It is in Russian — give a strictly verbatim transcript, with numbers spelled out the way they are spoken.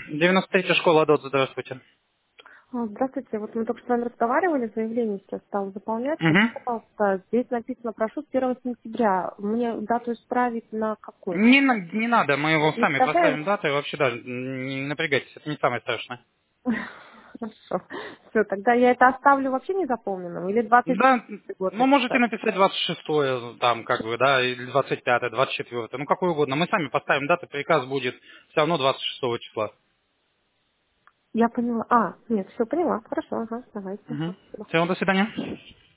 девяносто третья школа ДОТ, здравствуйте. А, Здравствуйте, вот мы только с вами разговаривали, заявление сейчас стало заполнять. Скажите, Угу. пожалуйста, здесь написано, прошу с первого сентября. Мне дату исправить на какой? Не, на- не надо, мы его Не сами вставляем? поставим дату, и вообще даже не напрягайтесь, это не самое страшное. Хорошо. Все, тогда я это оставлю вообще не заполненным? Или двадцать Да, год ну можете написать? написать двадцать шестое, там, как бы, да, или двадцать пятое, двадцать четвёртое, ну какое угодно. Мы сами поставим дату, приказ будет все равно двадцать шестого числа. Я поняла. А, нет, все поняла. Хорошо, ага, давайте. Угу. Спасибо. Все, до свидания.